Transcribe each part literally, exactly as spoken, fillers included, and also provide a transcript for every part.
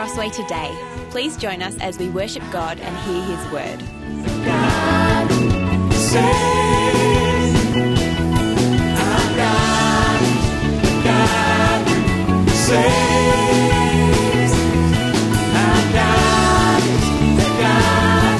Crossway today. Please join us as we worship God and hear His word. God saves, our God, God saves, our God is the God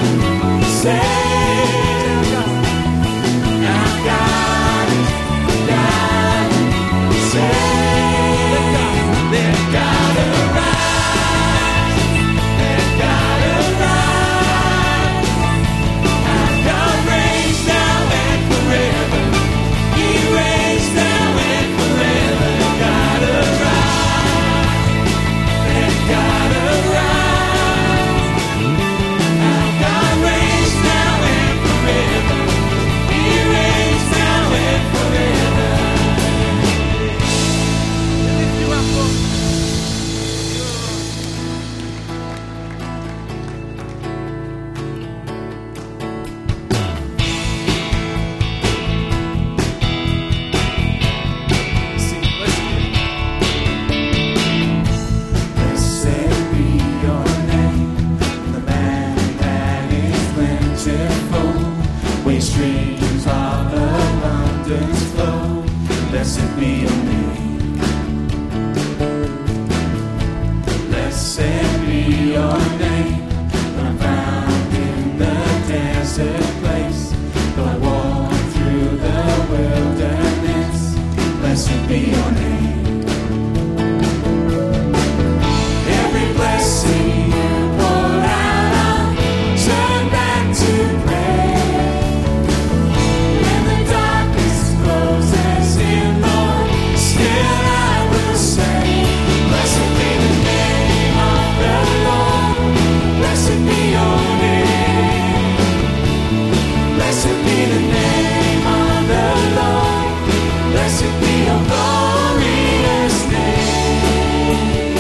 saves, our God is the God saves. They've got to rise, they've got to rise. Our God reigns now and forever. He reigns now and forever. They've got to rise, they've got to rise. Our God reigns now and forever. He reigns now and forever. Lift you up, Lord. Sing, blessed be your name, the man that is plentiful, where streams of abundance flow. Blessed be your name. Blessed be your name, when I'm found in the desert place. Though I walk through the wilderness, blessed be your name. Every blessing you pour out, I'll turn back to praise. When the darkness closes in, Lord, still I will say, blessed be the name of the Lord. Blessed be your name. Blessed be the name of the Lord. Blessed be your glorious name.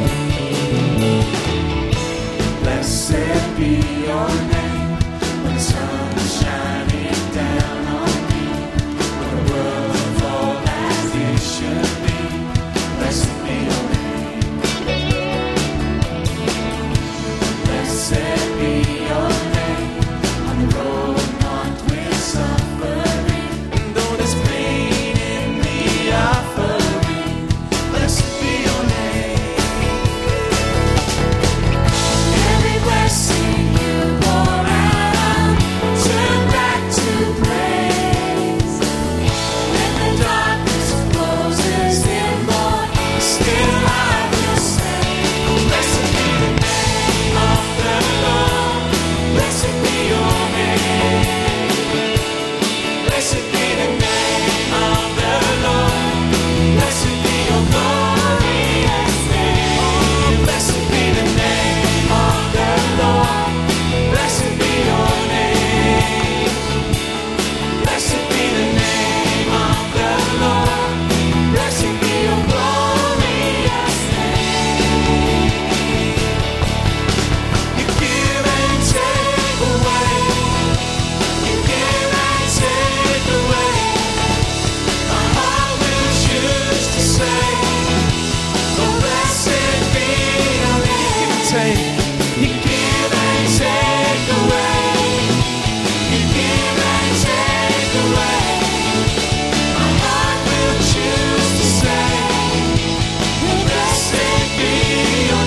Blessed be your name, when the sun is shining down on me, when the world is all as it should be. Blessed be your name. Blessed be your name, on the road marked with suffering, and though there's pain in the offering, blessed be your name. Every blessing you pour out, turn back to praise. When the darkness closes in, Lord, still I will say, blessed be the name of the Lord. Blessed be your name. Blessed be the name of the Lord. Blessed be your glorious name. Blessed be the name of the Lord. Blessed be your name. Blessed be the name of the Lord. Blessed be your glorious name. You give and take away. You give and take away. My heart will choose to say, oh, blessed be your name. You give and take away. You give and take away. My heart will choose to say, blessed be your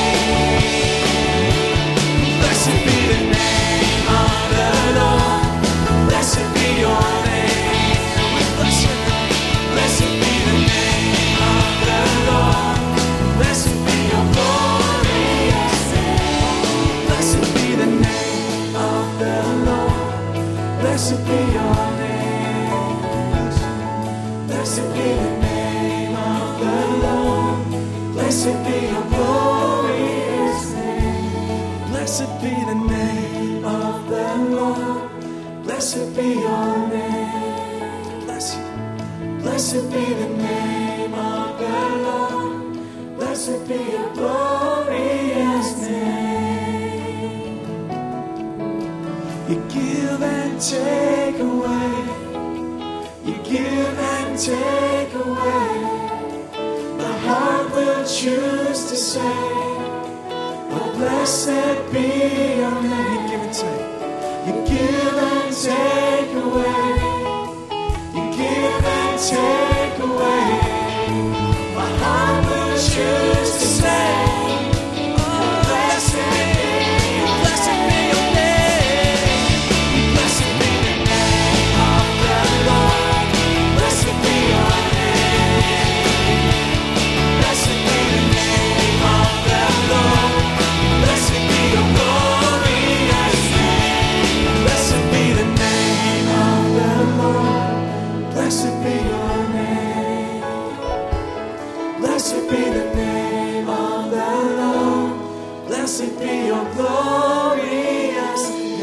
name. Blessed be the name of the Lord. Blessed be your name. We bless your name. Blessed be the name of the Lord. Blessed be your glorious name. Blessed be the name of the Lord. Blessed be your name. Blessed be the name of the Lord. Blessed be your glorious name. Blessed be the name of the Lord. Blessed be your name. Bless you. Blessed be the name of the Lord. Blessed be your glorious name. You give and take away. You give and take away. My heart will choose to say, Oh, blessed be your name. You give and take. You give and take away. You give and take away. My heart will choose to say, oh, blessed be, blessed be your name. Blessed be the name of the Lord. Blessed be your name. Blessed be the name of the Lord. Blessed be your glorious name. Blessed be the name of the Lord. Blessed be your name. Blessed be the name of the Lord. Blessed be your glorious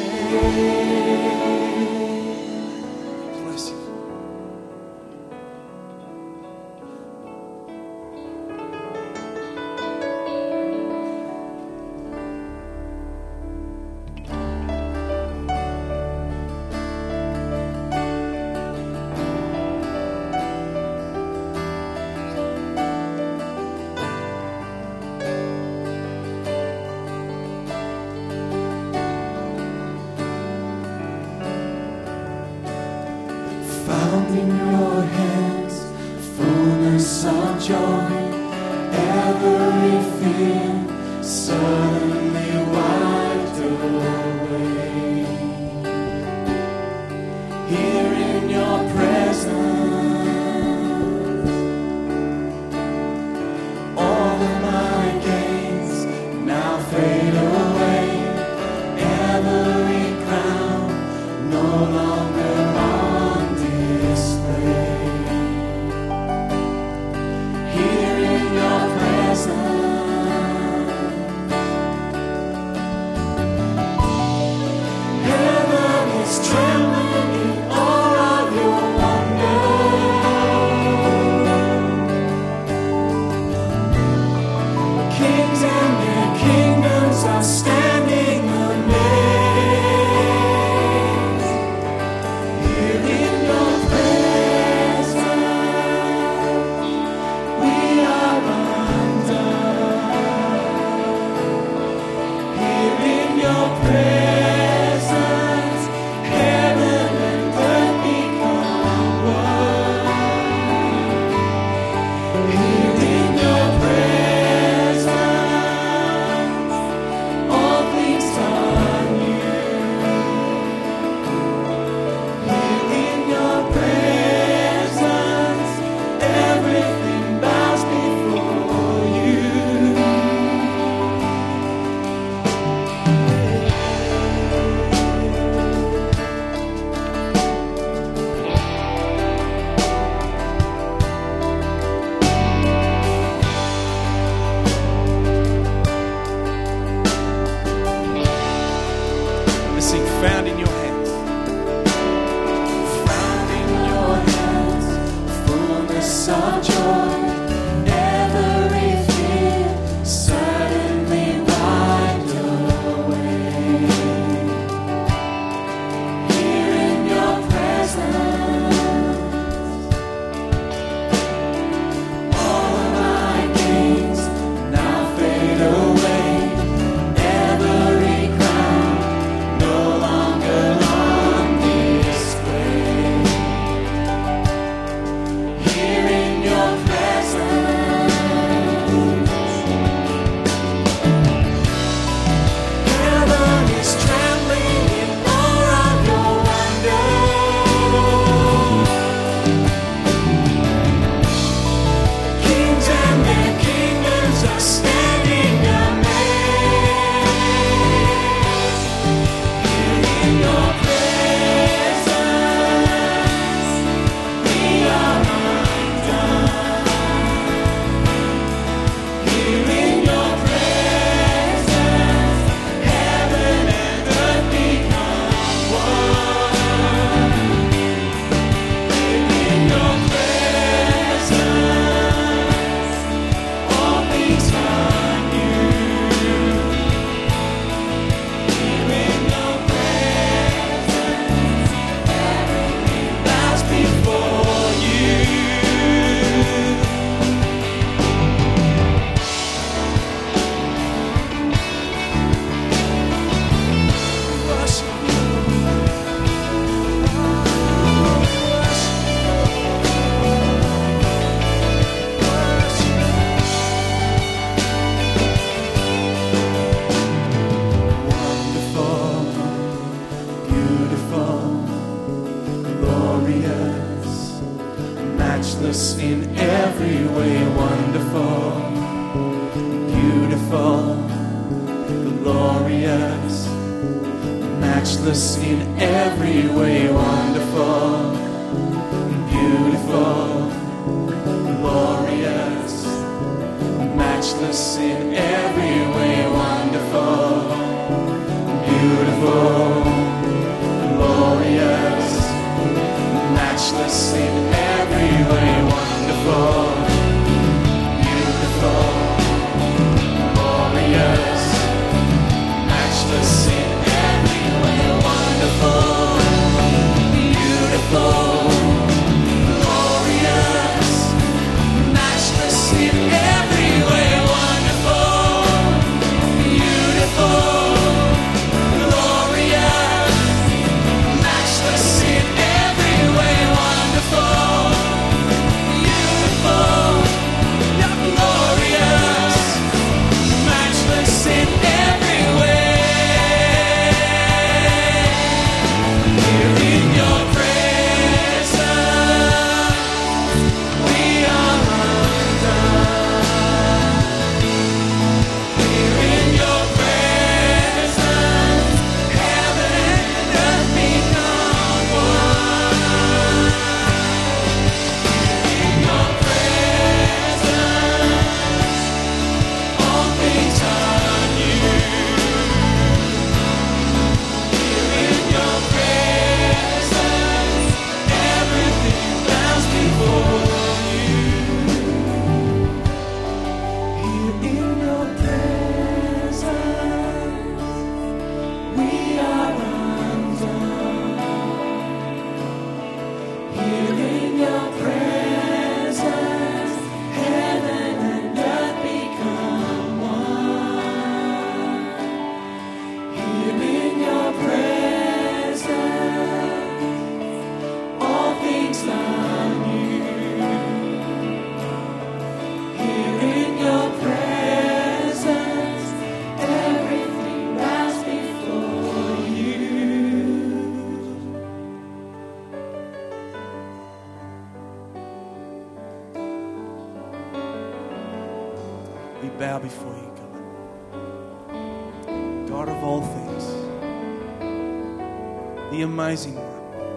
name. Bless you. Found in your hands, fullness of joy, every fear suddenly wiped away. Here in your presence, all of my gains now fade away. Every crown no longer on display. Here in your presence, matchless in every way, wonderful, beautiful, glorious, matchless in every way, wonderful, beautiful, glorious, matchless in every way, wonderful, beautiful, glorious, matchless in every way, wonderful, beautiful, glorious, matchless in every way, wonderful, beautiful, glorious, matchless in every way, wonderful, beautiful, glorious, matchless in every way, wonderful, beautiful, glorious, matchless in every way. Here in your presence, we are undone. Here in your presence, heaven and earth become one. In your presence, all things are new. Here in your presence, everything bows before you. Here in your presence, we are undone. Here in your presence, heaven and earth become one. Here in your presence, all things are new. Here in your presence, everything bows before you. We bow before you, God. God of all things, the amazing one.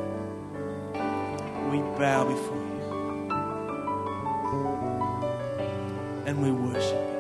We bow before you and we worship you.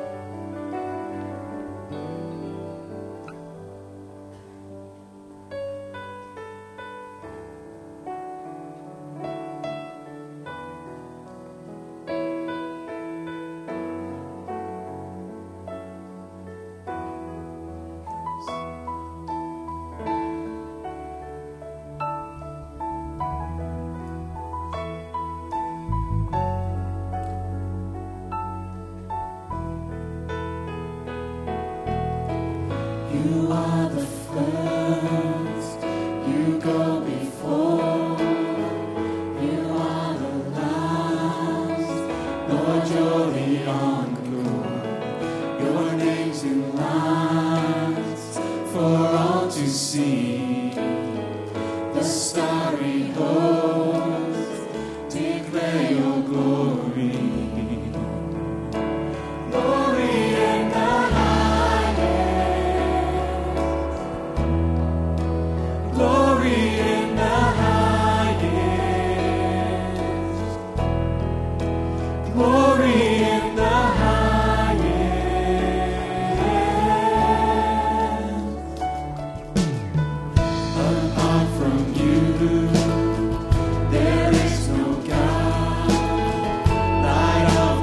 You are the first, you go before, you are the last, Lord, you're the encore, your name's in lights for all to see, the starry host declare your glory. Glory in the glory in the highest. Glory in the highest. Apart from you, there is no God. Light of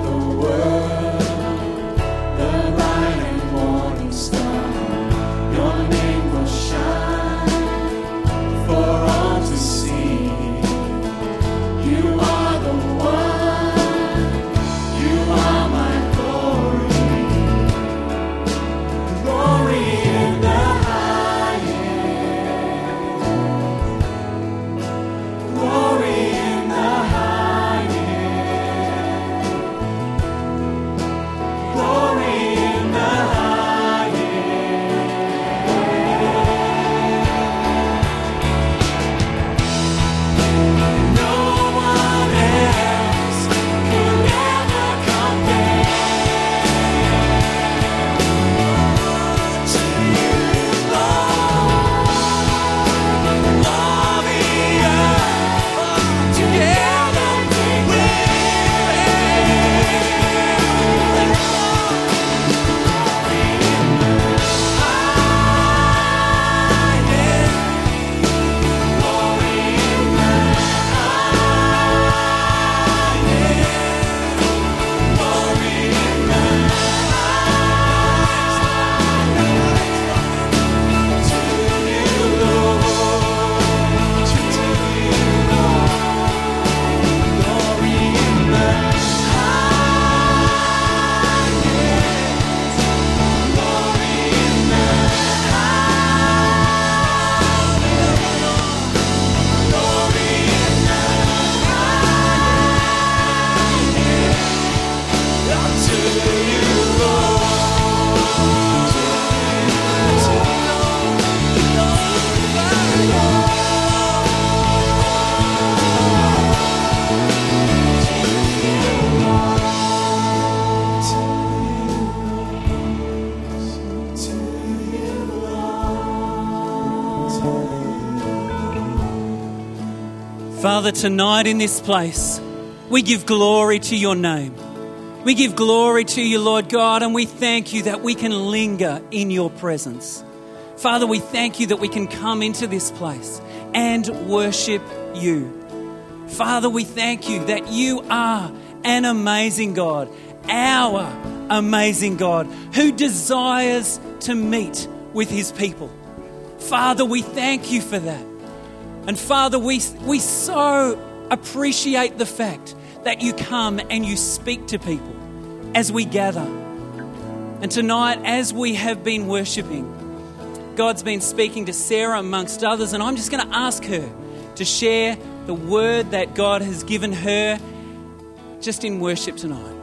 Father, tonight in this place, we give glory to your name. We give glory to you, Lord God, and we thank you that we can linger in your presence. Father, we thank you that we can come into this place and worship you. Father, we thank you that you are an amazing God, our amazing God, who desires to meet with his people. Father, we thank you for that. And Father, we, we so appreciate the fact that you come and you speak to people as we gather. And tonight, as we have been worshipping, God's been speaking to Sarah amongst others, and I'm just going to ask her to share the word that God has given her just in worship tonight.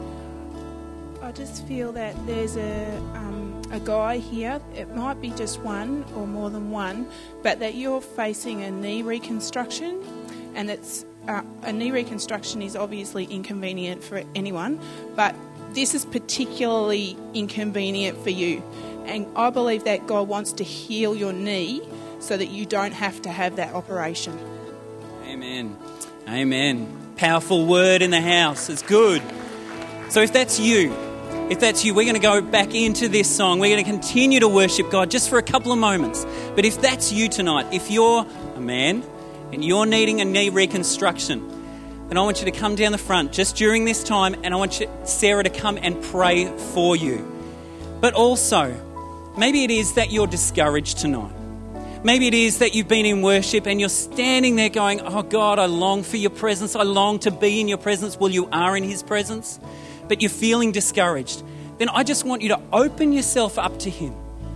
I just feel that there's a um, a guy here, it might be just one or more than one, but that you're facing a knee reconstruction, and it's uh, a knee reconstruction is obviously inconvenient for anyone, but this is particularly inconvenient for you. And I believe that God wants to heal your knee so that you don't have to have that operation. Amen. Amen. Powerful word in the house. It's good. So if that's you, if that's you, we're going to go back into this song. We're going to continue to worship God just for a couple of moments. But if that's you tonight, if you're a man and you're needing a knee reconstruction, then I want you to come down the front just during this time, and I want you, Sarah, to come and pray for you. But also, maybe it is that you're discouraged tonight. Maybe it is that you've been in worship and you're standing there going, oh God, I long for your presence. I long to be in your presence. Well, you are in his presence, but you're feeling discouraged. Then I just want you to open yourself up to him.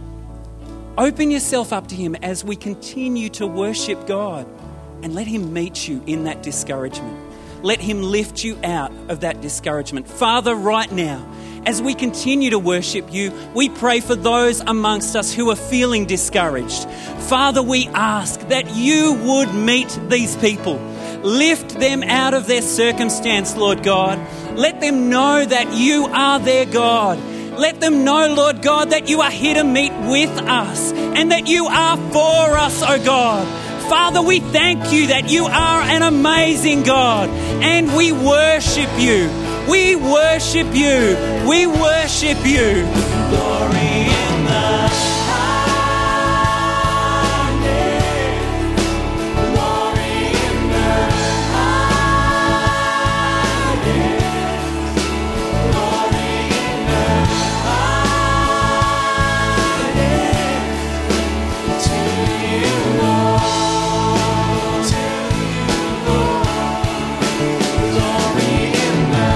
Open yourself up to him as we continue to worship God, and let him meet you in that discouragement. Let him lift you out of that discouragement. Father, right now, as we continue to worship you, we pray for those amongst us who are feeling discouraged. Father, we ask that you would meet these people. Lift them out of their circumstance, Lord God. Let them know that you are their God. Let them know, Lord God, that you are here to meet with us and that you are for us, oh God. Father, we thank you that you are an amazing God, and we worship you. We worship you. We worship you. Glory in the highest. Glory in the highest. Glory in the highest. To you, Lord. To you, Lord. Glory in the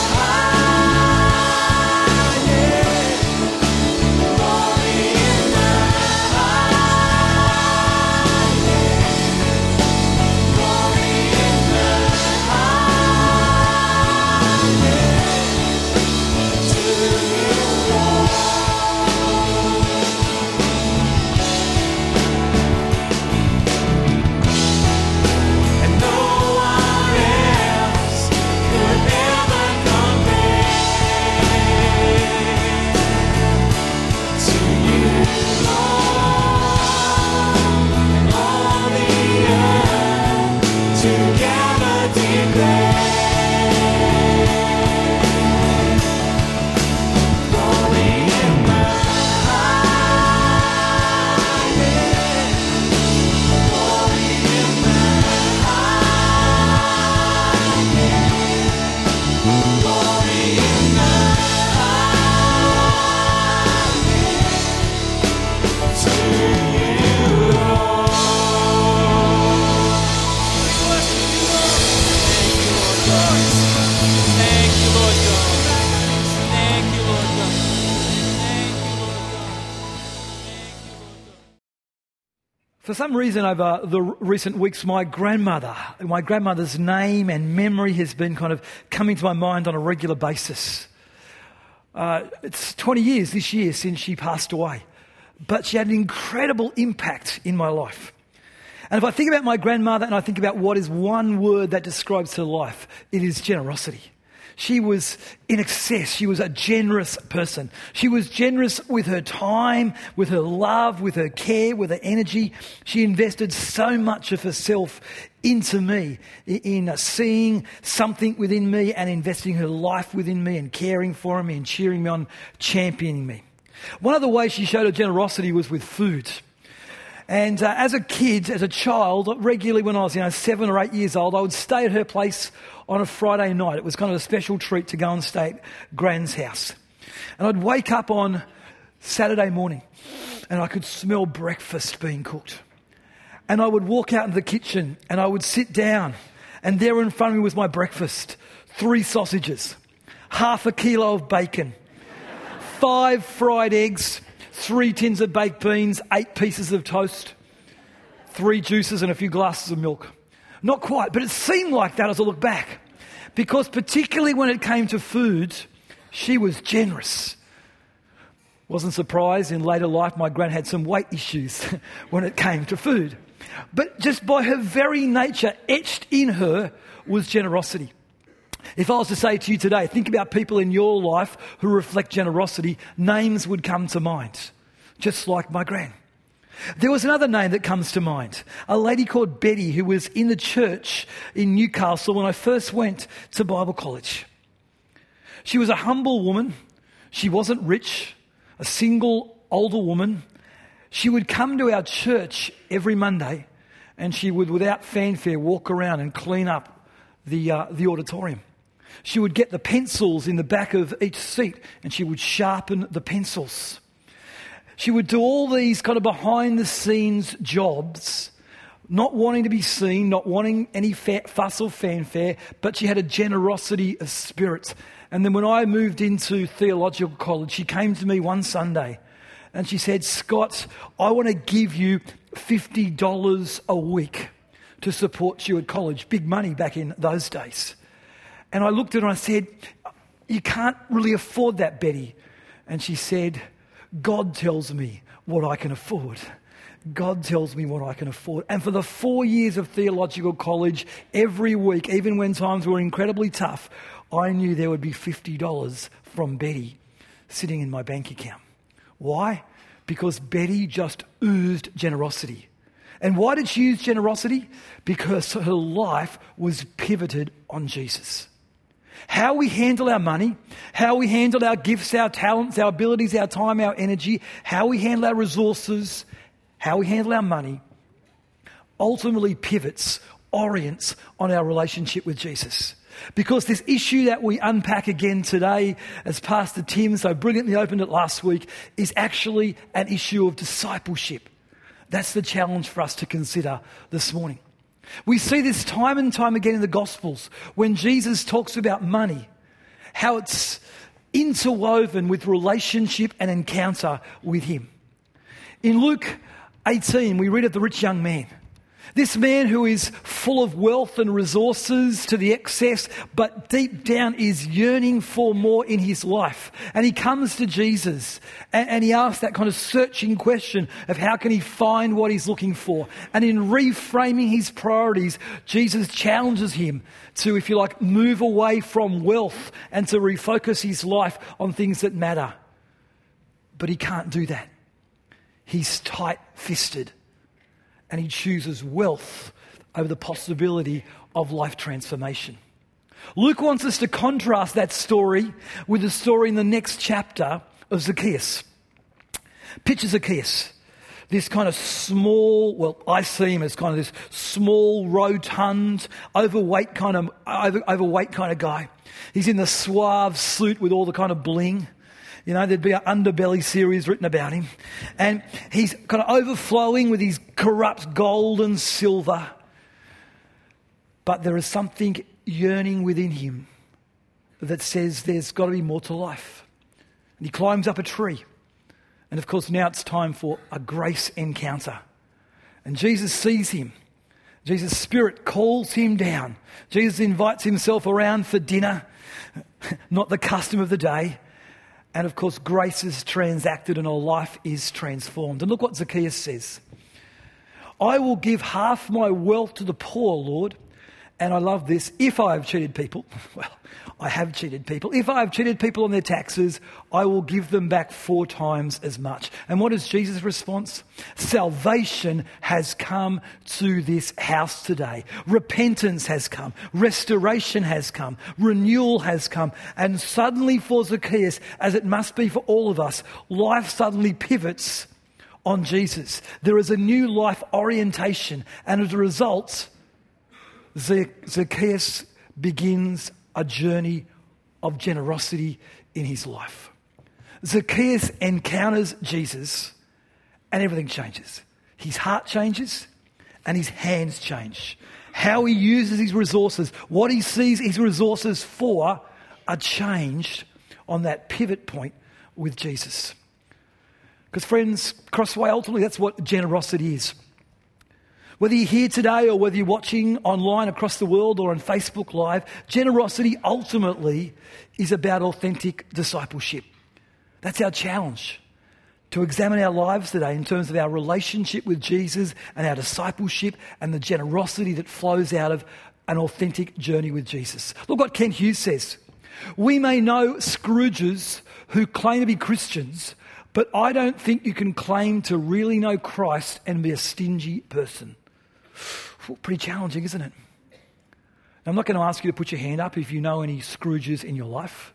For some reason over the recent weeks, my grandmother, my grandmother's name and memory has been kind of coming to my mind on a regular basis. Uh, it's twenty years this year since she passed away, but she had an incredible impact in my life. And if I think about my grandmother and I think about what is one word that describes her life, it is generosity. She was in excess. She was a generous person. She was generous with her time, with her love, with her care, with her energy. She invested so much of herself into me, in seeing something within me and investing her life within me and caring for me and cheering me on, championing me. One of the ways she showed her generosity was with food. And uh, as a kid, as a child, regularly when I was, you know, seven or eight years old, I would stay at her place on a Friday night. It was kind of a special treat to go and stay at Gran's house. And I'd wake up on Saturday morning and I could smell breakfast being cooked. And I would walk out into the kitchen and I would sit down, and there in front of me was my breakfast. Three sausages, half a kilo of bacon, five fried eggs, three tins of baked beans, eight pieces of toast, three juices and a few glasses of milk. Not quite, but it seemed like that as I look back. Because particularly when it came to food, she was generous. Wasn't surprised in later life my gran had some weight issues when it came to food. But just by her very nature, etched in her was generosity. If I was to say to you today, think about people in your life who reflect generosity, names would come to mind, just like my gran. There was another name that comes to mind, a lady called Betty who was in the church in Newcastle when I first went to Bible college. She was a humble woman. She wasn't rich, a single older woman. She would come to our church every Monday and she would, without fanfare, walk around and clean up the, uh, the auditorium. She would get the pencils in the back of each seat and she would sharpen the pencils. She would do all these kind of behind-the-scenes jobs, not wanting to be seen, not wanting any fuss or fanfare, but she had a generosity of spirit. And then when I moved into theological college, she came to me one Sunday and she said, "Scott, I want to give you fifty dollars a week to support you at college." Big money back in those days. And I looked at her and I said, "You can't really afford that, Betty." And she said, "God tells me what I can afford. God tells me what I can afford." And for the four years of theological college, every week, even when times were incredibly tough, I knew there would be fifty dollars from Betty sitting in my bank account. Why? Because Betty just oozed generosity. And why did she use generosity? Because her life was pivoted on Jesus. How we handle our money, how we handle our gifts, our talents, our abilities, our time, our energy, how we handle our resources, how we handle our money, ultimately pivots, orients on our relationship with Jesus. Because this issue that we unpack again today, as Pastor Tim so brilliantly opened it last week, is actually an issue of discipleship. That's the challenge for us to consider this morning. We see this time and time again in the Gospels when Jesus talks about money, how it's interwoven with relationship and encounter with him. In Luke eighteen, we read of the rich young man. This man who is full of wealth and resources to the excess, but deep down is yearning for more in his life. And he comes to Jesus and, and he asks that kind of searching question of how can he find what he's looking for. And in reframing his priorities, Jesus challenges him to, if you like, move away from wealth and to refocus his life on things that matter. But he can't do that. He's tight-fisted. And he chooses wealth over the possibility of life transformation. Luke wants us to contrast that story with the story in the next chapter of Zacchaeus. Picture Zacchaeus, this kind of small, well, I see him as kind of this small, rotund, overweight kind of over, overweight kind of guy. He's in the suave suit with all the kind of bling. You know, there'd be an Underbelly series written about him. And he's kind of overflowing with his corrupt gold and silver. But there is something yearning within him that says there's got to be more to life. And he climbs up a tree. And of course, now it's time for a grace encounter. And Jesus sees him. Jesus' Spirit calls him down. Jesus invites himself around for dinner, not the custom of the day. And of course, grace is transacted and a life is transformed. And look what Zacchaeus says. "I will give half my wealth to the poor, Lord, And I love this. If I have cheated people, well, I have cheated people. If I have cheated people on their taxes, I will give them back four times as much. And what is Jesus' response? Salvation has come to this house today. Repentance has come. Restoration has come. Renewal has come. And suddenly for Zacchaeus, as it must be for all of us, life suddenly pivots on Jesus. There is a new life orientation. And as a result, Zacchaeus begins a journey of generosity in his life. Zacchaeus encounters Jesus and everything changes. His heart changes and his hands change. How he uses his resources, what he sees his resources for, are changed on that pivot point with Jesus. Because friends, Crossway, ultimately that's what generosity is. Whether you're here today or whether you're watching online across the world or on Facebook Live, generosity ultimately is about authentic discipleship. That's our challenge, to examine our lives today in terms of our relationship with Jesus and our discipleship and the generosity that flows out of an authentic journey with Jesus. Look what Kent Hughes says. We may know Scrooges who claim to be Christians, but I don't think you can claim to really know Christ and be a stingy person. Pretty challenging, isn't it? I'm not going to ask you to put your hand up if you know any Scrooges in your life.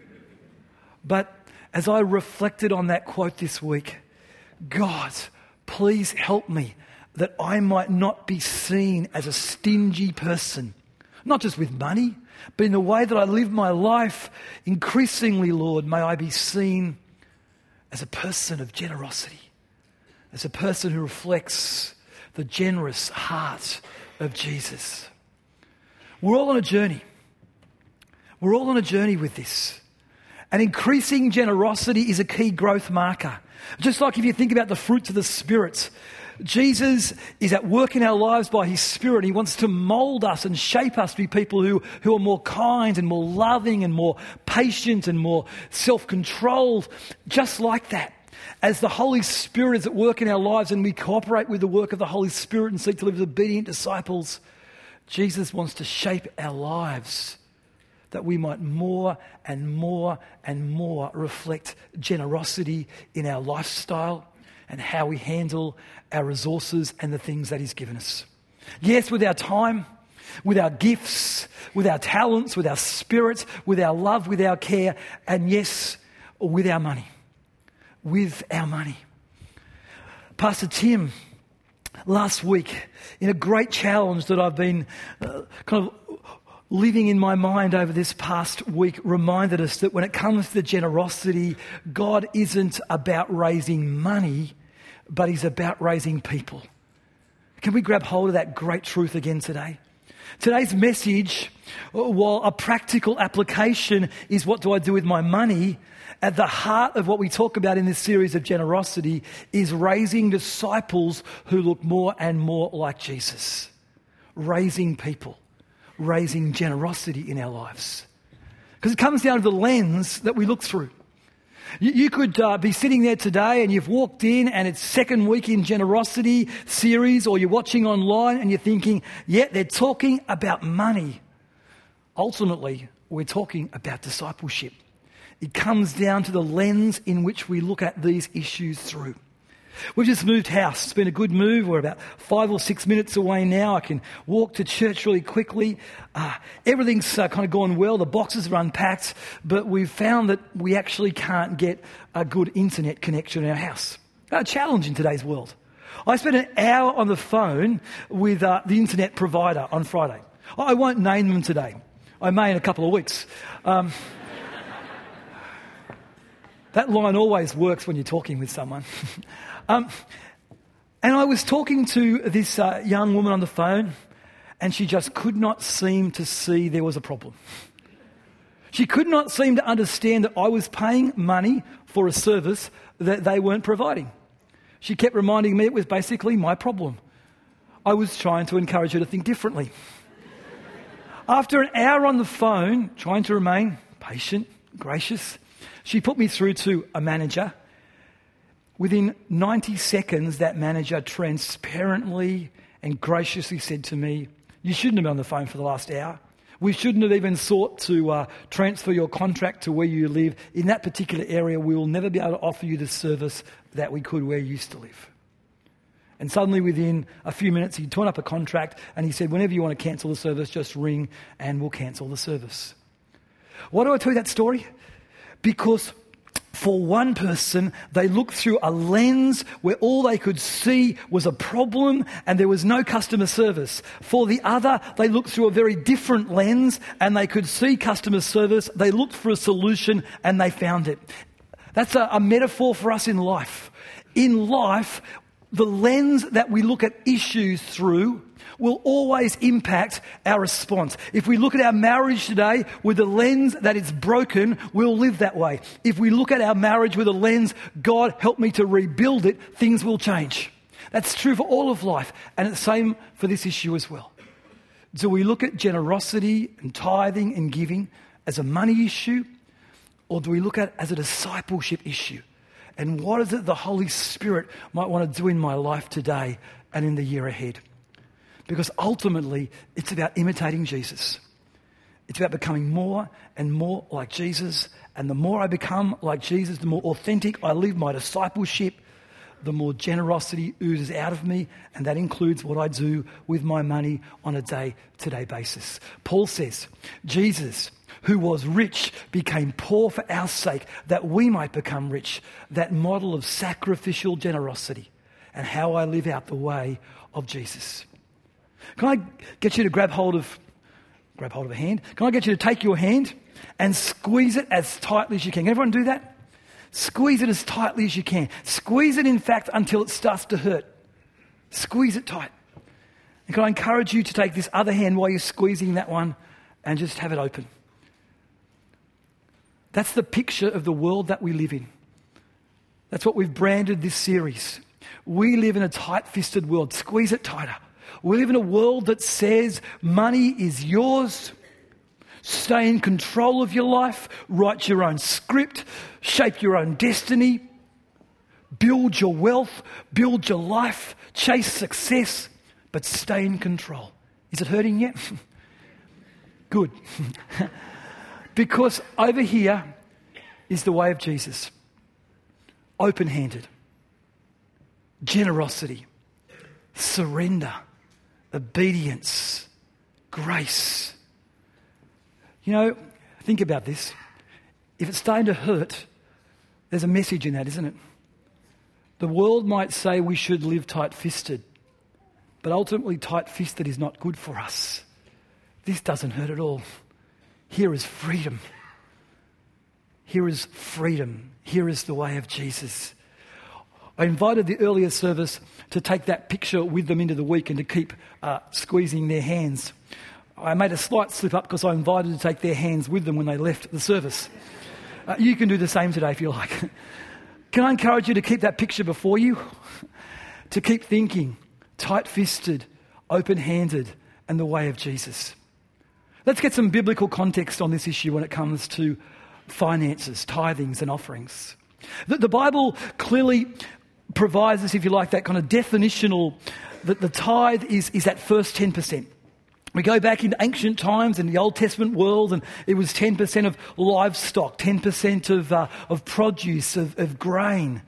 But as I reflected on that quote this week, God, please help me that I might not be seen as a stingy person, not just with money, but in the way that I live my life. Increasingly, Lord, may I be seen as a person of generosity, as a person who reflects the generous heart of Jesus. We're all on a journey. We're all on a journey with this. And increasing generosity is a key growth marker. Just like if you think about the fruits of the Spirit, Jesus is at work in our lives by his Spirit. He wants to mould us and shape us to be people who, who are more kind and more loving and more patient and more self-controlled, just like that. As the Holy Spirit is at work in our lives and we cooperate with the work of the Holy Spirit and seek to live as obedient disciples, Jesus wants to shape our lives that we might more and more and more reflect generosity in our lifestyle and how we handle our resources and the things that he's given us. Yes, with our time, with our gifts, with our talents, with our spirit, with our love, with our care, and yes, with our money. With our money. Pastor Tim, last week, in a great challenge that I've been uh, kind of living in my mind over this past week, reminded us that when it comes to generosity, God isn't about raising money, but he's about raising people. Can we grab hold of that great truth again today? Today's message, while a practical application is what do I do with my money, at the heart of what we talk about in this series of generosity is raising disciples who look more and more like Jesus. Raising people, raising generosity in our lives. Because it comes down to the lens that we look through. You, you could uh, be sitting there today and you've walked in and it's second week in generosity series, or you're watching online and you're thinking, yeah, they're talking about money. Ultimately, we're talking about discipleship. It comes down to the lens in which we look at these issues through. We've just moved house. It's been a good move. We're about five or six minutes away now. I can walk to church really quickly. Uh, everything's uh, kind of gone well. The boxes are unpacked, but we've found that we actually can't get a good internet connection in our house. A challenge in today's world. I spent an hour on the phone with uh, the internet provider on Friday. I won't name them today. I may in a couple of weeks. Um, That line always works when you're talking with someone. um, and I was talking to this uh, young woman on the phone, and she just could not seem to see there was a problem. She could not seem to understand that I was paying money for a service that they weren't providing. She kept reminding me it was basically my problem. I was trying to encourage her to think differently. After an hour on the phone, trying to remain patient, gracious, she put me through to a manager. Within ninety seconds, that manager transparently and graciously said to me, You shouldn't have been on the phone for the last hour. We shouldn't have even sought to uh, transfer your contract to where you live. In that particular area, we will never be able to offer you the service that we could where you used to live. And suddenly within a few minutes, he torn up a contract and he said, whenever you want to cancel the service, just ring and we'll cancel the service. Why do I tell you that story? Because for one person, they looked through a lens where all they could see was a problem and there was no customer service. For the other, they looked through a very different lens and they could see customer service. They looked for a solution and they found it. That's a, a metaphor for us in life. In life, the lens that we look at issues through will always impact our response. If we look at our marriage today with a lens that it's broken, we'll live that way. If we look at our marriage with a lens, God help me to rebuild it, things will change. That's true for all of life, and it's the same for this issue as well. Do we look at generosity and tithing and giving as a money issue, or do we look at it as a discipleship issue? And what is it the Holy Spirit might want to do in my life today and in the year ahead? Because ultimately, it's about imitating Jesus. It's about becoming more and more like Jesus. And the more I become like Jesus, the more authentic I live my discipleship, the more generosity oozes out of me. And that includes what I do with my money on a day-to-day basis. Paul says, Jesus, who was rich, became poor for our sake, that we might become rich. That model of sacrificial generosity and how I live out the way of Jesus. Can I get you to grab hold of, grab hold of a hand? Can I get you to take your hand and squeeze it as tightly as you can? Can everyone do that? Squeeze it as tightly as you can. Squeeze it, in fact, until it starts to hurt. Squeeze it tight. And can I encourage you to take this other hand while you're squeezing that one and just have it open? That's the picture of the world that we live in. That's what we've branded this series. We live in a tight-fisted world. Squeeze it tighter. We live in a world that says money is yours. Stay in control of your life. Write your own script. Shape your own destiny. Build your wealth. Build your life. Chase success. But stay in control. Is it hurting yet? Good. Because over here is the way of Jesus. Open-handed. Generosity. Surrender. Obedience, grace. You know, think about this. If it's starting to hurt, there's a message in that, isn't it? The world might say we should live tight-fisted, but ultimately tight-fisted is not good for us. This doesn't hurt at all. Here is freedom. Here is freedom. Here is the way of Jesus. I invited the earlier service to take that picture with them into the week and to keep uh, squeezing their hands. I made a slight slip up because I invited to take their hands with them when they left the service. Uh, you can do the same today if you like. Can I encourage you to keep that picture before you? To keep thinking, tight-fisted, open-handed, and the way of Jesus. Let's get some biblical context on this issue when it comes to finances, tithings, and offerings. The, the Bible clearly provides us, if you like, that kind of definitional, that the tithe is, is that first ten percent. We go back into ancient times in the Old Testament world, and it was ten percent of livestock, ten percent of uh, of produce, of, of grain.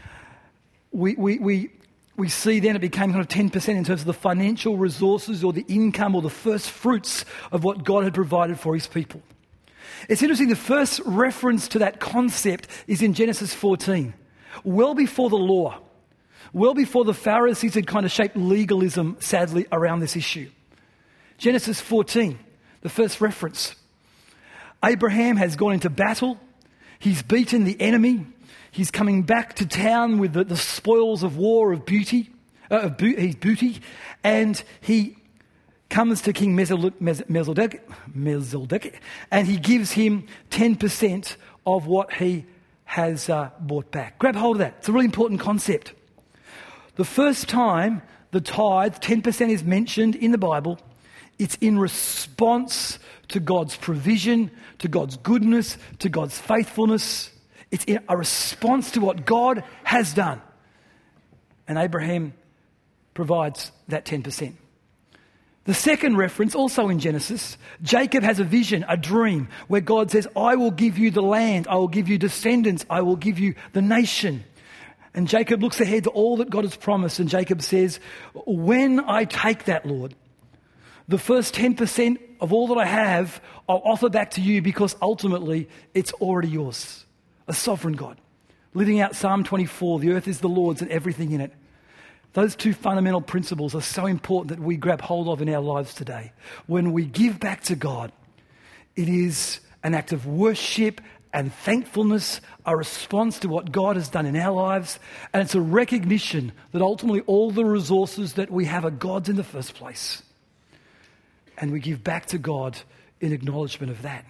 We, we, we, we see then it became kind of ten percent in terms of the financial resources or the income or the first fruits of what God had provided for his people. It's interesting, the first reference to that concept is in Genesis fourteen. Well before the law, well before the Pharisees had kind of shaped legalism, sadly, around this issue. Genesis fourteen, the first reference. Abraham has gone into battle. He's beaten the enemy. He's coming back to town with the, the spoils of war, of beauty, uh, of bo- his booty, and he comes to King Melchizedek, Melchizedek, and he gives him ten percent of what he has uh, bought back. Grab hold of that. It's a really important concept. The first time the tithe, ten percent, is mentioned in the Bible, it's in response to God's provision, to God's goodness, to God's faithfulness. It's in a response to what God has done. And Abraham provides that ten percent. The second reference, also in Genesis, Jacob has a vision, a dream, where God says, I will give you the land, I will give you descendants, I will give you the nation. And Jacob looks ahead to all that God has promised, and Jacob says, when I take that, Lord, the first ten percent of all that I have, I'll offer back to you because ultimately it's already yours. A sovereign God. Living out Psalm twenty-four, the earth is the Lord's and everything in it. Those two fundamental principles are so important that we grab hold of in our lives today. When we give back to God, it is an act of worship and thankfulness, a response to what God has done in our lives, and it's a recognition that ultimately all the resources that we have are God's in the first place. And we give back to God in acknowledgement of that.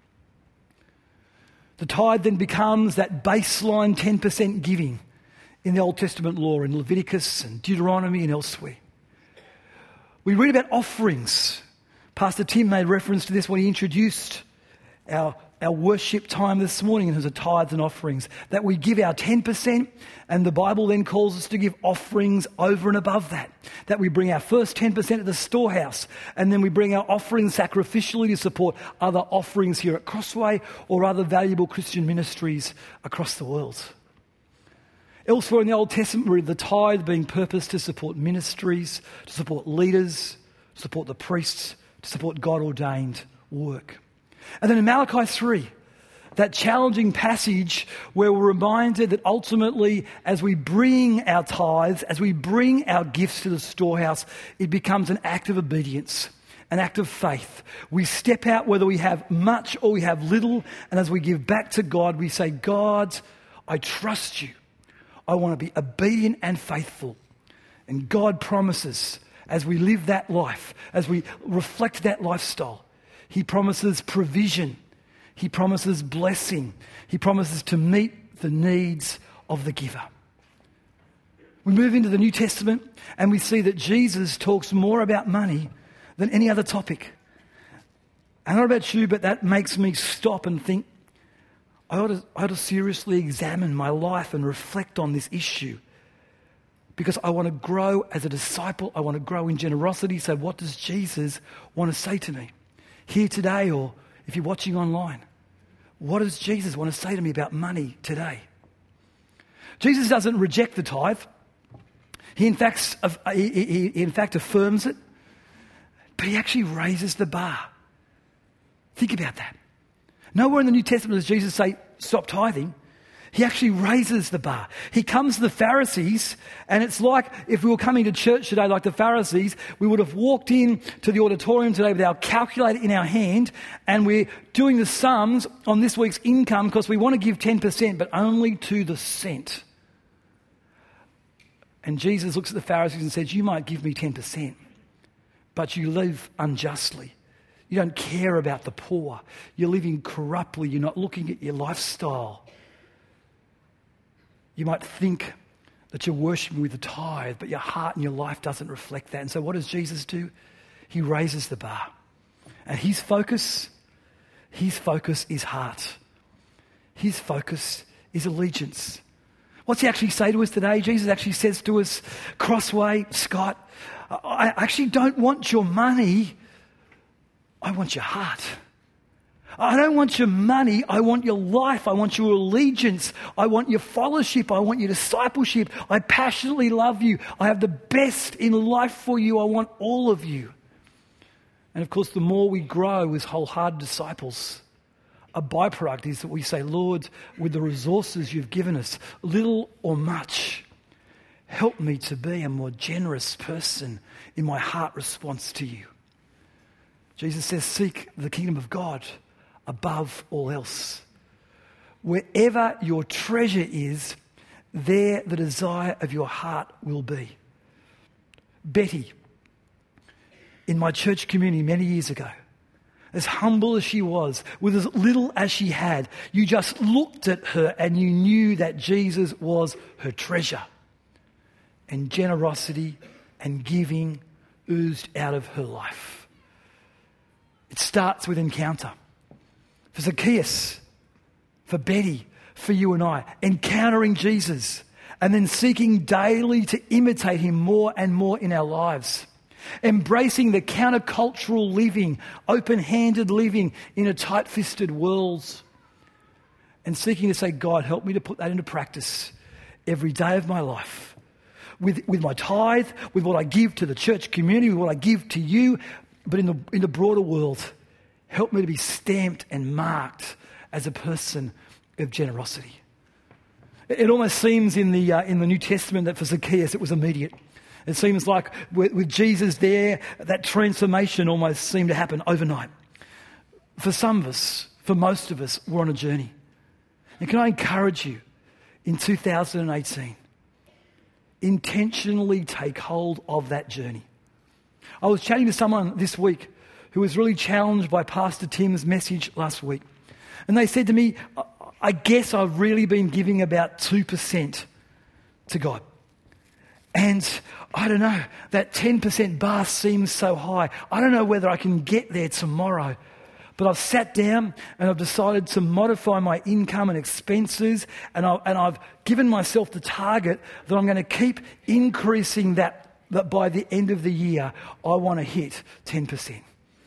The tithe then becomes that baseline ten percent giving in the Old Testament law, in Leviticus and Deuteronomy and elsewhere. We read about offerings. Pastor Tim made reference to this when he introduced our, our worship time this morning in terms of tithes and offerings, that we give our ten percent, and the Bible then calls us to give offerings over and above that, that we bring our first ten percent to the storehouse, and then we bring our offerings sacrificially to support other offerings here at Crossway or other valuable Christian ministries across the world. Elsewhere in the Old Testament, we read the tithe being purposed to support ministries, to support leaders, to support the priests, to support God-ordained work. And then in Malachi three, that challenging passage where we're reminded that ultimately as we bring our tithes, as we bring our gifts to the storehouse, it becomes an act of obedience, an act of faith. We step out whether we have much or we have little, and as we give back to God, we say, God, I trust you. I want to be obedient and faithful. And God promises, as we live that life, as we reflect that lifestyle, He promises provision. He promises blessing. He promises to meet the needs of the giver. We move into the New Testament and we see that Jesus talks more about money than any other topic. I don't know about you, but that makes me stop and think, I ought, to, I ought to seriously examine my life and reflect on this issue, because I want to grow as a disciple. I want to grow in generosity. So what does Jesus want to say to me here today, or if you're watching online? What does Jesus want to say to me about money today? Jesus doesn't reject the tithe. He in fact, he, he, he in fact affirms it, but he actually raises the bar. Think about that. Nowhere in the New Testament does Jesus say, stop tithing. He actually raises the bar. He comes to the Pharisees, and it's like if we were coming to church today like the Pharisees, we would have walked in to the auditorium today with our calculator in our hand, and we're doing the sums on this week's income because we want to give ten percent, but only to the cent. And Jesus looks at the Pharisees and says, you might give me ten percent, but you live unjustly. You don't care about the poor. You're living corruptly. You're not looking at your lifestyle. You might think that you're worshipping with the tithe, but your heart and your life doesn't reflect that. And so what does Jesus do? He raises the bar. And his focus, his focus is heart. His focus is allegiance. What's he actually say to us today? Jesus actually says to us, Crossway, Scott, I actually don't want your money. I want your heart. I don't want your money. I want your life. I want your allegiance. I want your fellowship. I want your discipleship. I passionately love you. I have the best in life for you. I want all of you. And of course, the more we grow as wholehearted disciples, a byproduct is that we say, Lord, with the resources you've given us, little or much, help me to be a more generous person in my heart response to you. Jesus says, seek the kingdom of God above all else. Wherever your treasure is, there the desire of your heart will be. Betty, in my church community many years ago, as humble as she was, with as little as she had, you just looked at her and you knew that Jesus was her treasure. And generosity and giving oozed out of her life. It starts with encounter. For Zacchaeus, for Betty, for you and I, encountering Jesus and then seeking daily to imitate him more and more in our lives. Embracing the countercultural living, open-handed living in a tight-fisted world. And seeking to say, God, help me to put that into practice every day of my life. With, with my tithe, with what I give to the church community, with what I give to you, but in the, in the broader world, help me to be stamped and marked as a person of generosity. It, it almost seems in the, uh, in the New Testament that for Zacchaeus it was immediate. It seems like with, with Jesus there, that transformation almost seemed to happen overnight. For some of us, for most of us, we're on a journey. And can I encourage you, in two thousand eighteen, intentionally take hold of that journey. I was chatting to someone this week who was really challenged by Pastor Tim's message last week. And they said to me, I guess I've really been giving about two percent to God. And I don't know, that ten percent bar seems so high. I don't know whether I can get there tomorrow. But I've sat down and I've decided to modify my income and expenses, and, I, and I've given myself the target that I'm going to keep increasing that, that by the end of the year, I want to hit ten percent.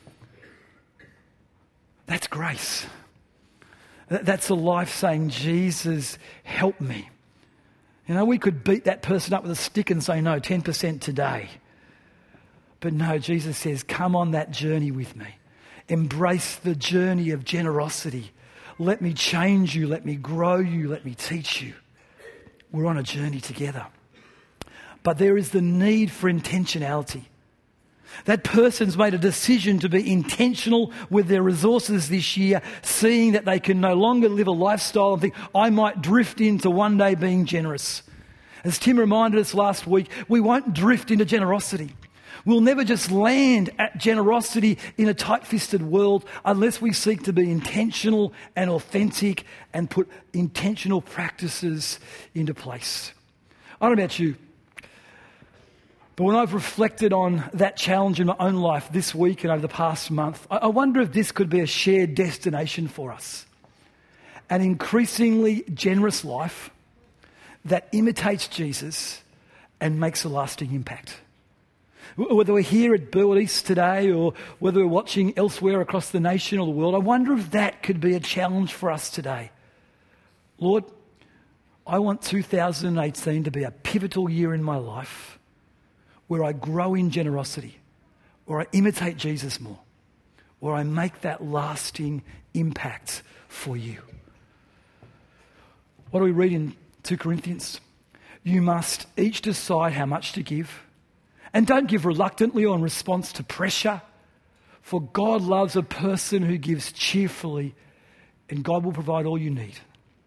That's grace. That's a life saying, Jesus, help me. You know, we could beat that person up with a stick and say, no, ten percent today. But no, Jesus says, come on that journey with me. Embrace the journey of generosity. Let me change you. Let me grow you. Let me teach you. We're on a journey together. But there is the need for intentionality. That person's made a decision to be intentional with their resources this year, seeing that they can no longer live a lifestyle and think, I might drift into one day being generous. As Tim reminded us last week, we won't drift into generosity. We'll never just land at generosity in a tight-fisted world unless we seek to be intentional and authentic and put intentional practices into place. I don't know about you, but when I've reflected on that challenge in my own life this week and over the past month, I wonder if this could be a shared destination for us. An increasingly generous life that imitates Jesus and makes a lasting impact. Whether we're here at Burwood East today or whether we're watching elsewhere across the nation or the world, I wonder if that could be a challenge for us today. Lord, I want two thousand eighteen to be a pivotal year in my life where I grow in generosity, where I imitate Jesus more, where I make that lasting impact for you. What do we read in two Corinthians? You must each decide how much to give. And don't give reluctantly or in response to pressure, for God loves a person who gives cheerfully, and God will provide all you need.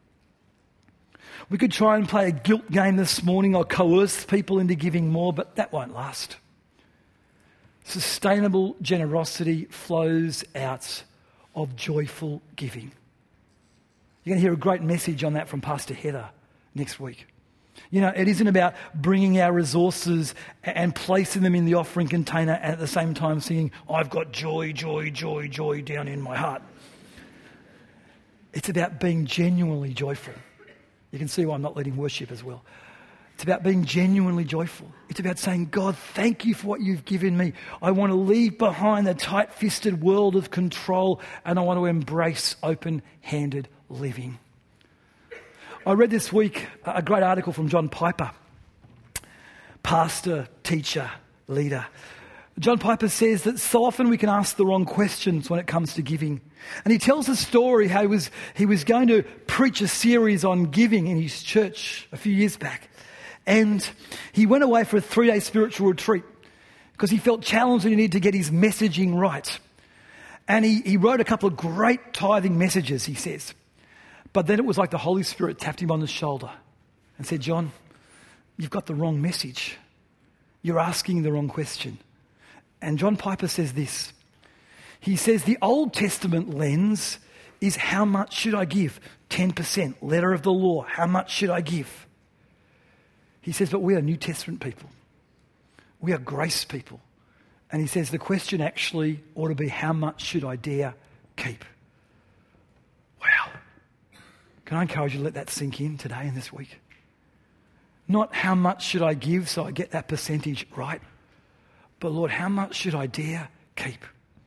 We could try and play a guilt game this morning or coerce people into giving more, but that won't last. Sustainable generosity flows out of joyful giving. You're going to hear a great message on that from Pastor Heather next week. You know, it isn't about bringing our resources and placing them in the offering container and at the same time singing, I've got joy, joy, joy, joy down in my heart. It's about being genuinely joyful. You can see why I'm not leading worship as well. It's about being genuinely joyful. It's about saying, God, thank you for what you've given me. I want to leave behind the tight-fisted world of control and I want to embrace open-handed living. I read this week a great article from John Piper, pastor, teacher, leader. John Piper says that so often we can ask the wrong questions when it comes to giving. And he tells a story how he was, he was going to preach a series on giving in his church a few years back. And he went away for a three-day spiritual retreat because he felt challenged and he needed to get his messaging right. And he, he wrote a couple of great tithing messages, he says. But then it was like the Holy Spirit tapped him on the shoulder and said, John, you've got the wrong message. You're asking the wrong question. And John Piper says this. He says the Old Testament lens is how much should I give? ten percent, letter of the law. How much should I give? He says, but we are New Testament people. We are grace people. And he says the question actually ought to be how much should I dare keep? Wow. Can I encourage you to let that sink in today and this week? Not how much should I give so I get that percentage right, But Lord, how much should I dare keep?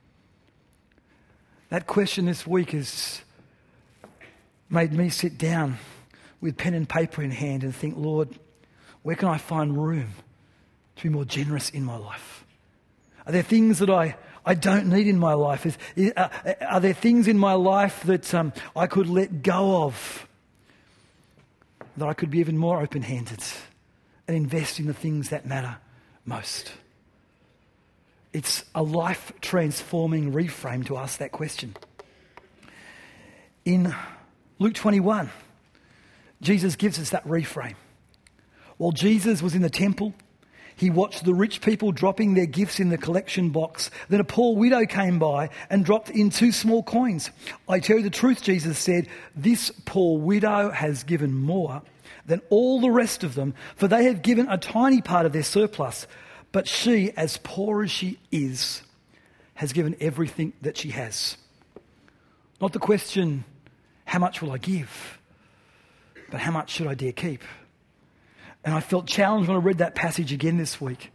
That question this week has made me sit down with pen and paper in hand and think, Lord, where can I find room to be more generous in my life? Are there things that I, I don't need in my life? Is, is, uh, are there things in my life that um, I could let go of, that I could be even more open-handed and invest in the things that matter most? It's a life-transforming reframe to ask that question. In Luke twenty-one, Jesus gives us that reframe. While Jesus was in the temple, he watched the rich people dropping their gifts in the collection box. Then a poor widow came by and dropped in two small coins. I tell you the truth, Jesus said, this poor widow has given more than all the rest of them, for they have given a tiny part of their surplus. But she, as poor as she is, has given everything that she has. Not the question, how much will I give? But how much should I dare keep? And I felt challenged when I read that passage again this week.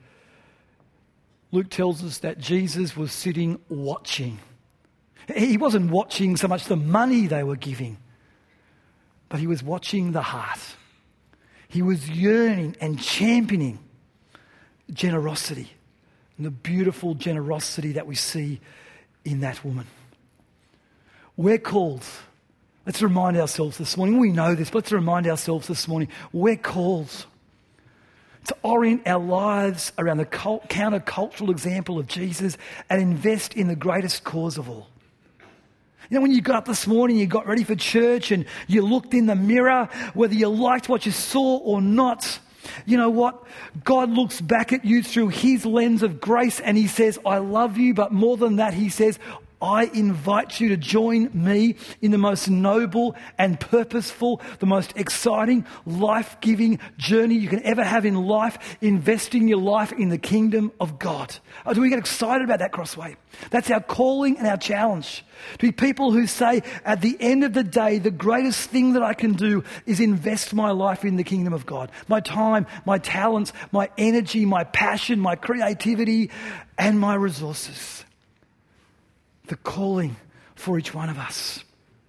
Luke tells us that Jesus was sitting watching. He wasn't watching so much the money they were giving, but he was watching the heart. He was yearning and championing generosity and the beautiful generosity that we see in that woman. We're called, let's remind ourselves this morning, we know this, but let's remind ourselves this morning, we're called to orient our lives around the cult, counter-cultural example of Jesus and invest in the greatest cause of all. You know, when you got up this morning, you got ready for church and you looked in the mirror, whether you liked what you saw or not, you know what? God looks back at you through his lens of grace and he says, I love you, but more than that, he says, I invite you to join me in the most noble and purposeful, the most exciting, life-giving journey you can ever have in life, investing your life in the kingdom of God. Oh, do we get excited about that, Crossway? That's our calling and our challenge. To be people who say, at the end of the day, the greatest thing that I can do is invest my life in the kingdom of God. My time, my talents, my energy, my passion, my creativity, and my resources. The calling for each one of us.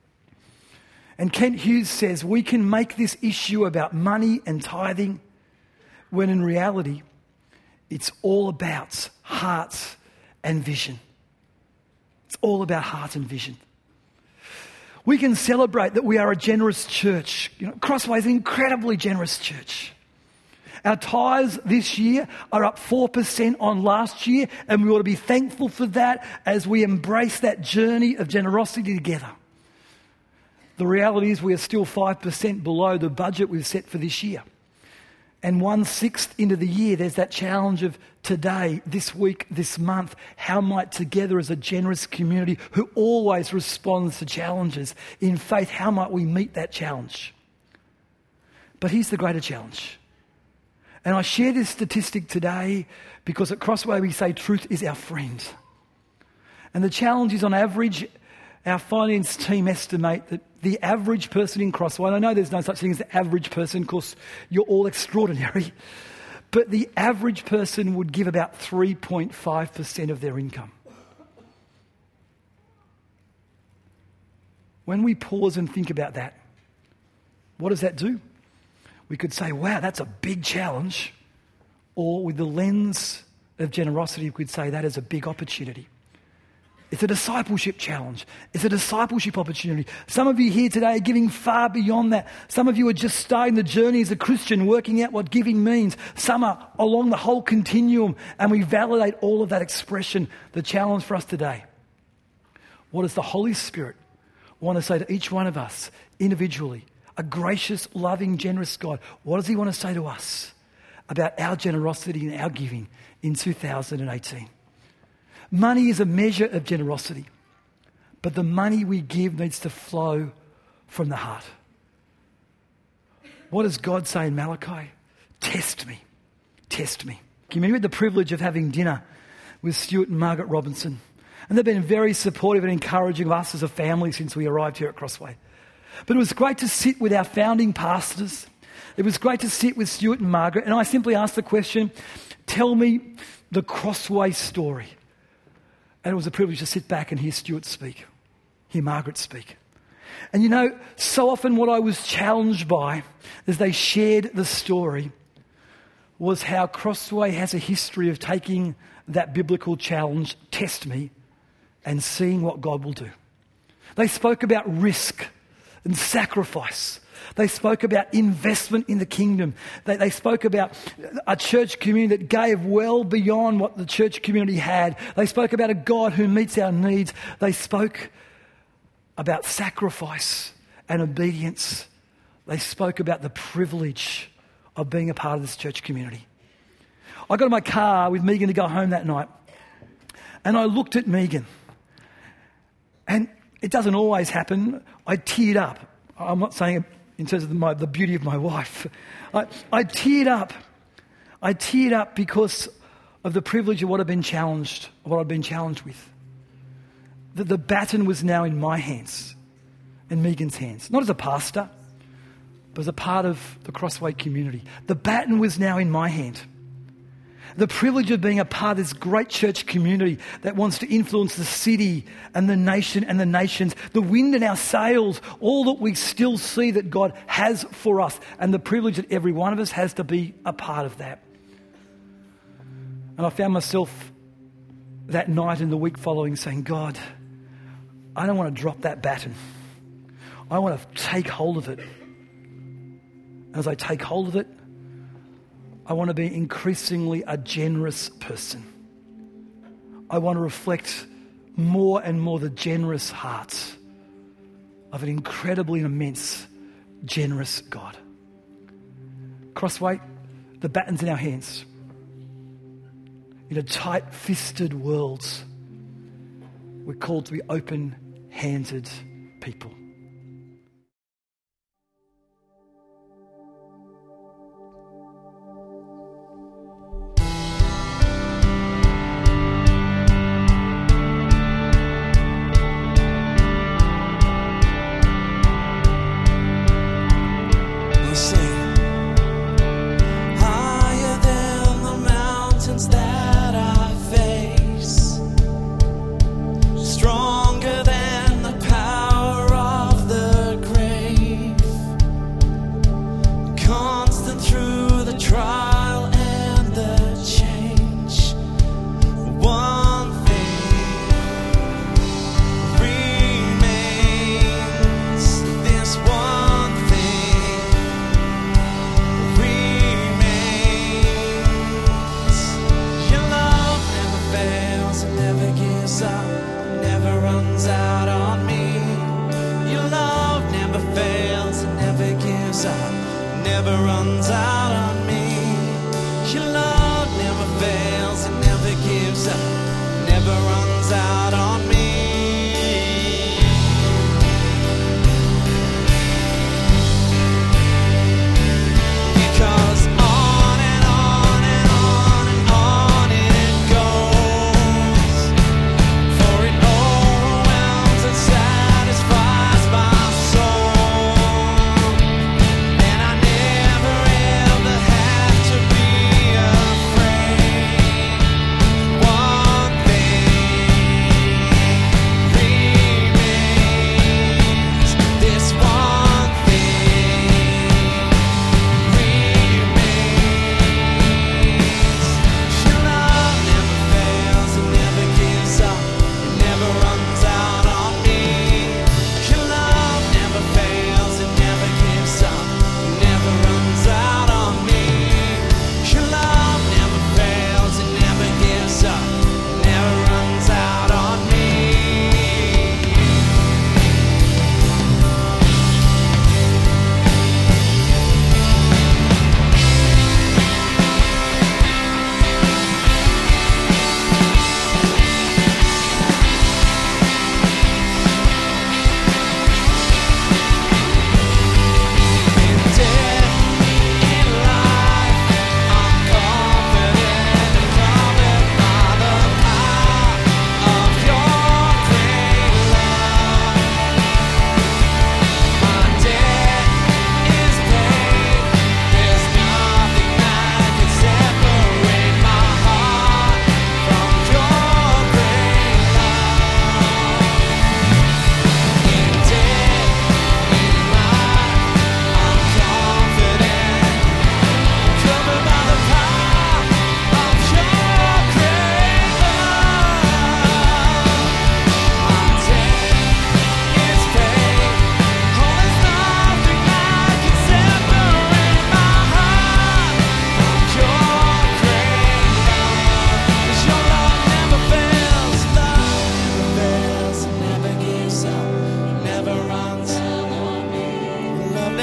And Kent Hughes says we can make this issue about money and tithing when in reality it's all about heart and vision. It's all about heart and vision. We can celebrate that we are a generous church. You know, Crossway is an incredibly generous church. Our tithes this year are up four percent on last year, and we ought to be thankful for that as we embrace that journey of generosity together. The reality is we are still five percent below the budget we've set for this year. And one-sixth into the year, there's that challenge of today, this week, this month, how might together as a generous community who always responds to challenges in faith, how might we meet that challenge? But here's the greater challenge. And I share this statistic today because at Crossway we say truth is our friend. And the challenge is on average, our finance team estimate that the average person in Crossway, and I know there's no such thing as the average person because you're all extraordinary, but the average person would give about three point five percent of their income. When we pause and think about that, what does that do? We could say, wow, that's a big challenge. Or with the lens of generosity, we could say that is a big opportunity. It's a discipleship challenge. It's a discipleship opportunity. Some of you here today are giving far beyond that. Some of you are just starting the journey as a Christian, working out what giving means. Some are along the whole continuum, and we validate all of that expression. The challenge for us today, what does the Holy Spirit want to say to each one of us individually? A gracious, loving, generous God. What does he want to say to us about our generosity and our giving in two thousand eighteen? Money is a measure of generosity, but the money we give needs to flow from the heart. What does God say in Malachi? Test me. Test me. We had the privilege of having dinner with Stuart and Margaret Robinson, and they've been very supportive and encouraging of us as a family since we arrived here at Crossway. But it was great to sit with our founding pastors. It was great to sit with Stuart and Margaret, and I simply asked the question, tell me, the Crossway story. And it was a privilege to sit back and hear Stuart speak, hear Margaret speak. And you know, so often what I was challenged by as they shared the story was how Crossway has a history of taking that biblical challenge, test me, and seeing what God will do. They spoke about risk and sacrifice. They spoke about investment in the kingdom. They, they spoke about a church community that gave well beyond what the church community had. They spoke about a God who meets our needs. They spoke about sacrifice and obedience. They spoke about the privilege of being a part of this church community. I got in my car with Megan to go home that night, and I looked at Megan, and it doesn't always happen. I teared up. I'm not saying it in terms of my, the beauty of my wife. I, I teared up. I teared up because of the privilege of what I've been challenged, what I've been challenged with. The, the baton was now in my hands, in Megan's hands. Not as a pastor, but as a part of the Crossway community. The baton was now in my hand. The privilege of being a part of this great church community that wants to influence the city and the nation and the nations. The wind in our sails, all that we still see that God has for us, and the privilege that every one of us has to be a part of that. And I found myself that night and the week following saying, God, I don't want to drop that baton. I want to take hold of it. As I take hold of it, I want to be increasingly a generous person. I want to reflect more and more the generous heart of an incredibly immense, generous God. Crossway, the baton's in our hands. In a tight-fisted world, we're called to be open-handed people. Stronger than the power of the never runs out on me. Your love never fails, it never gives up, never runs out on me. Because on and on and on and on it goes, for it overwhelms and satisfies my soul. And I never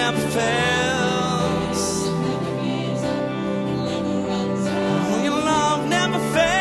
never fails. Oh, your love never fails.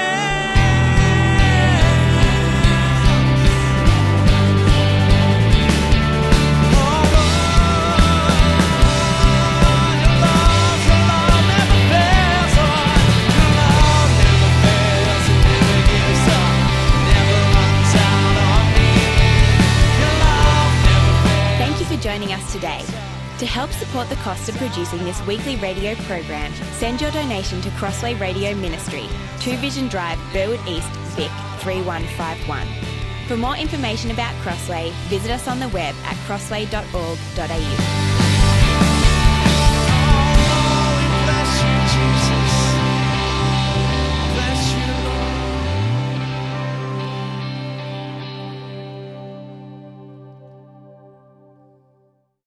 Joining us today. To help support the cost of producing this weekly radio program, send your donation to Crossway Radio Ministry, two Vision Drive, Burwood East, Vic three one five one. For more information about Crossway, visit us on the web at crossway dot org dot a u.